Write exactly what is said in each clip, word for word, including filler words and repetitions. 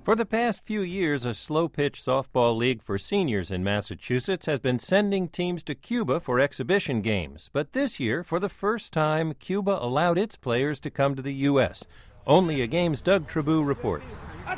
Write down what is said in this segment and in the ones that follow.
For the past few years, a slow-pitch softball league for seniors in Massachusetts has been sending teams to Cuba for exhibition games. But this year, for the first time, Cuba allowed its players to come to the U S Only a Game's Doug Trabue reports.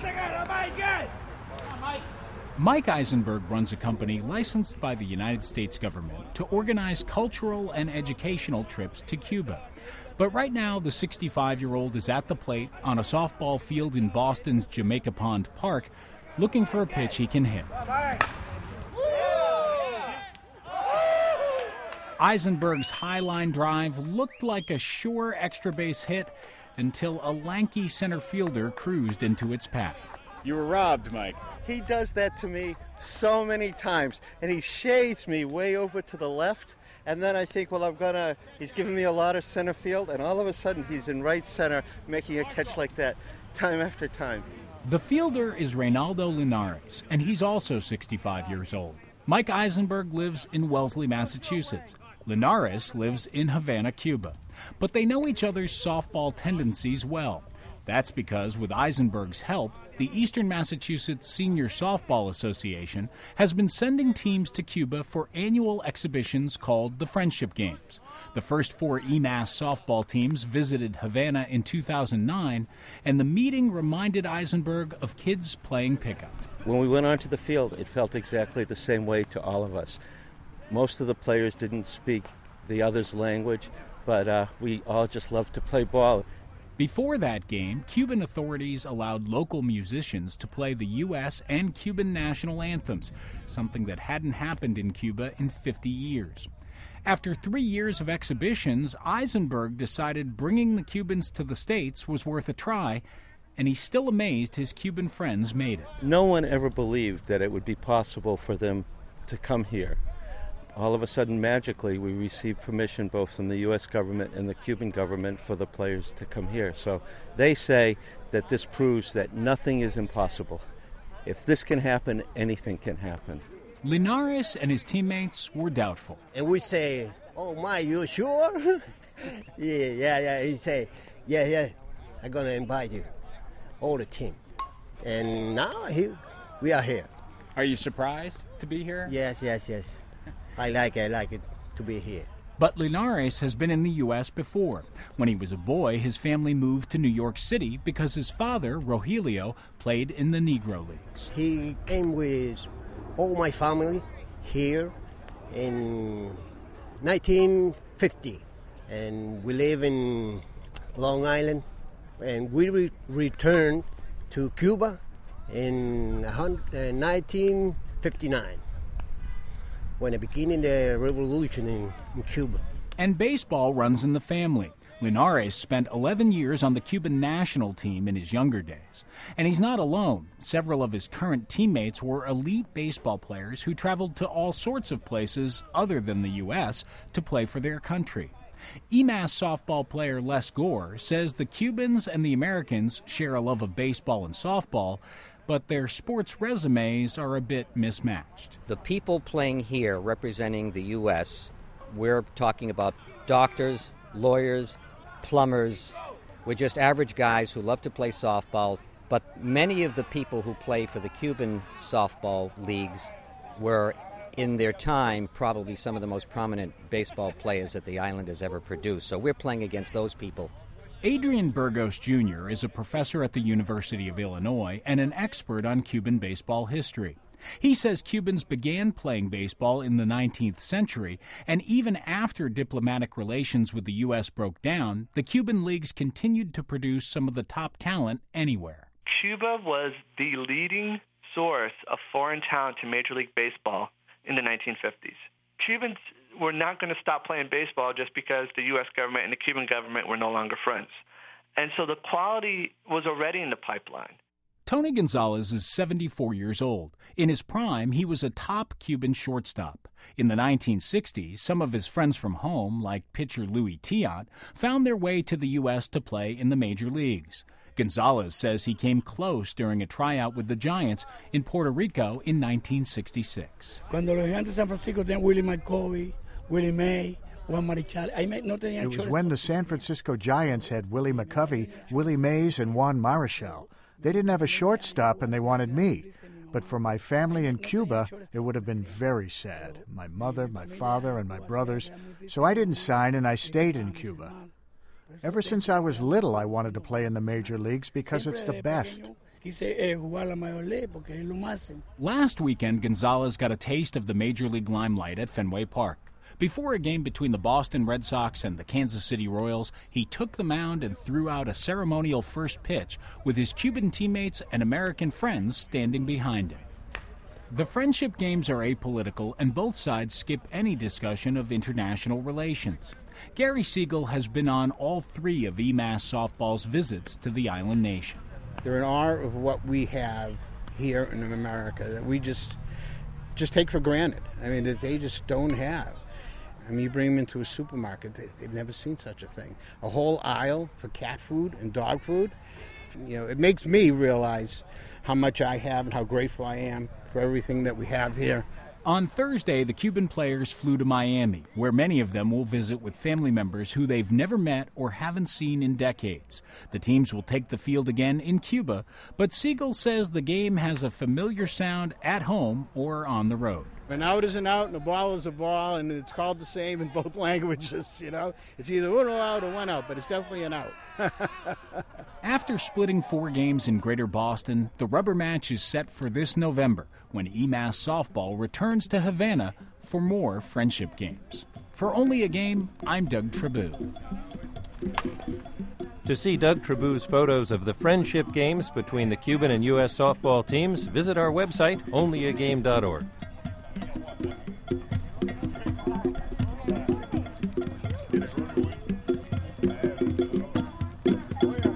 Mike Eisenberg runs a company licensed by the United States government to organize cultural and educational trips to Cuba. But right now, the sixty-five-year-old is at the plate on a softball field in Boston's Jamaica Pond Park, looking for a pitch he can hit. Eisenberg's high line drive looked like a sure extra base hit until a lanky center fielder cruised into its path. You were robbed, Mike. He does that to me so many times, and he shades me way over to the left. And then I think, well, I'm gonna, he's giving me a lot of center field, and all of a sudden he's in right center making a catch like that time after time. The fielder is Reynaldo Linares, and he's also sixty-five years old. Mike Eisenberg lives in Wellesley, Massachusetts. Linares lives in Havana, Cuba. But they know each other's softball tendencies well. That's because, with Eisenberg's help, the Eastern Massachusetts Senior Softball Association has been sending teams to Cuba for annual exhibitions called the Friendship Games. The first four E M A S softball teams visited Havana in two thousand nine, and the meeting reminded Eisenberg of kids playing pickup. When we went onto the field, it felt exactly the same way to all of us. Most of the players didn't speak the other's language, but uh, we all just loved to play ball. Before that game, Cuban authorities allowed local musicians to play the U S and Cuban national anthems, something that hadn't happened in Cuba in fifty years. After three years of exhibitions, Eisenberg decided bringing the Cubans to the States was worth a try, and he's still amazed his Cuban friends made it. No one ever believed that it would be possible for them to come here. All of a sudden, magically, we received permission both from the U S government and the Cuban government for the players to come here. So they say that this proves that nothing is impossible. If this can happen, anything can happen. Linares and his teammates were doubtful. And we say, oh my, you sure? yeah, yeah, yeah. He say, yeah, yeah, I'm going to invite you, all the team. And now he, we are here. Are you surprised to be here? Yes, yes, yes. I like it, I like it to be here. But Linares has been in the U S before. When he was a boy, his family moved to New York City because his father, Rogelio, played in the Negro Leagues. He came with all my family here in nineteen fifty, and we live in Long Island, and we re- returned to Cuba in nineteen fifty-nine. When it began the revolution in, in Cuba. And baseball runs in the family. Linares spent eleven years on the Cuban national team in his younger days. And he's not alone. Several of his current teammates were elite baseball players who traveled to all sorts of places other than the U S to play for their country. E M A S softball player Les Gore says the Cubans and the Americans share a love of baseball and softball, but their sports resumes are a bit mismatched. The people playing here representing the U S, we're talking about doctors, lawyers, plumbers. We're just average guys who love to play softball. But many of the people who play for the Cuban softball leagues were, in their time, probably some of the most prominent baseball players that the island has ever produced. So we're playing against those people. Adrian Burgos Junior is a professor at the University of Illinois and an expert on Cuban baseball history. He says Cubans began playing baseball in the nineteenth century, and even after diplomatic relations with the U S broke down, the Cuban leagues continued to produce some of the top talent anywhere. Cuba was the leading source of foreign talent to Major League Baseball in the nineteen fifties. Cubans were not going to stop playing baseball just because the U S government and the Cuban government were no longer friends. And so the quality was already in the pipeline. Tony Gonzalez is seventy-four years old. In his prime, he was a top Cuban shortstop. In the nineteen sixties, some of his friends from home, like pitcher Louis Tiant, found their way to the U S to play in the major leagues. Gonzalez says he came close during a tryout with the Giants in Puerto Rico in nineteen sixty-six. Cuando los Gigantes de San Francisco tenían Willie McCovey, Willie May, Juan Marichal. It was when the San Francisco Giants had Willie McCovey, Willie Mays, and Juan Marichal. They didn't have a shortstop and they wanted me. But for my family in Cuba, it would have been very sad. My mother, my father, and my brothers. So I didn't sign and I stayed in Cuba. Ever since I was little, I wanted to play in the major leagues because it's the best. Last weekend, Gonzalez got a taste of the Major League limelight at Fenway Park. Before a game between the Boston Red Sox and the Kansas City Royals, he took the mound and threw out a ceremonial first pitch with his Cuban teammates and American friends standing behind him. The friendship games are apolitical, and both sides skip any discussion of international relations. Gary Siegel has been on all three of E M A S softball's visits to the island nation. They're in awe of what we have here in America that we just just take for granted. I mean, that they just don't have. I mean, you bring them into a supermarket, they, they've never seen such a thing. A whole aisle for cat food and dog food. You know, it makes me realize how much I have and how grateful I am for everything that we have here. On Thursday, the Cuban players flew to Miami, where many of them will visit with family members who they've never met or haven't seen in decades. The teams will take the field again in Cuba, but Siegel says the game has a familiar sound at home or on the road. An out is an out and a ball is a ball, and it's called the same in both languages, you know. It's either uno out or one out, but it's definitely an out. After splitting four games in Greater Boston, the rubber match is set for this November when E M A S softball returns to Havana for more friendship games. For Only a Game, I'm Doug Trabue. To see Doug Trabue's photos of the friendship games between the Cuban and U S softball teams, visit our website, only a game dot org. Oh, yeah.